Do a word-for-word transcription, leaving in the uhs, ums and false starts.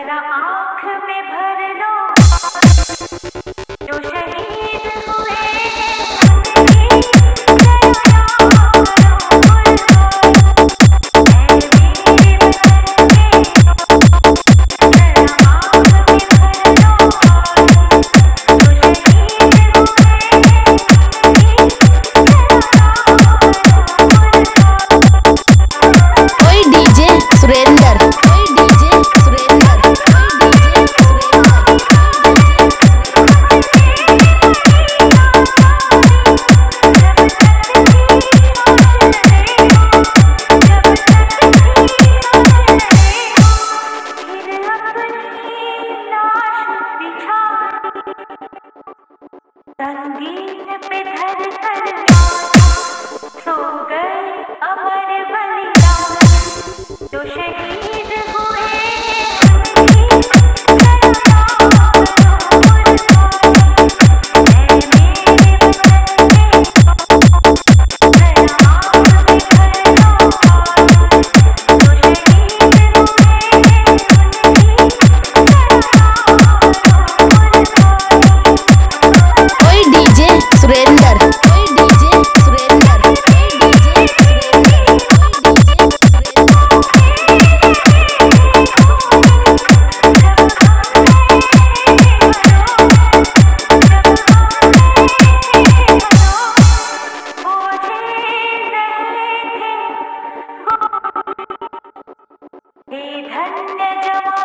जरा आँख में भर लो जो शहीद हुए हैं उनकी जरा याद करो मुझको ऐ मेरे वतन के जरा आँख में भर लो जो शहीद हुए हैं उनकी जरा याद करो मुझको। ओए डीजे सुरेंदर, ओए डीजे सुरेंदर, ओए डीजे रंगीन पे धर कर सो गए अमर बलिदान जो शहीद हुए हैं उनकी जरा याद करो मुझको ऐ मेरे वतन के जरा आँख में भर लो जो शहीद हुए हैं उनकी जरा याद करो मुझको। ओए डीजे सुरेंदर, ओए डीजे सुरेंदर, ओए डीजे सुरेंदर, ओए डीजे हे धन्य जवान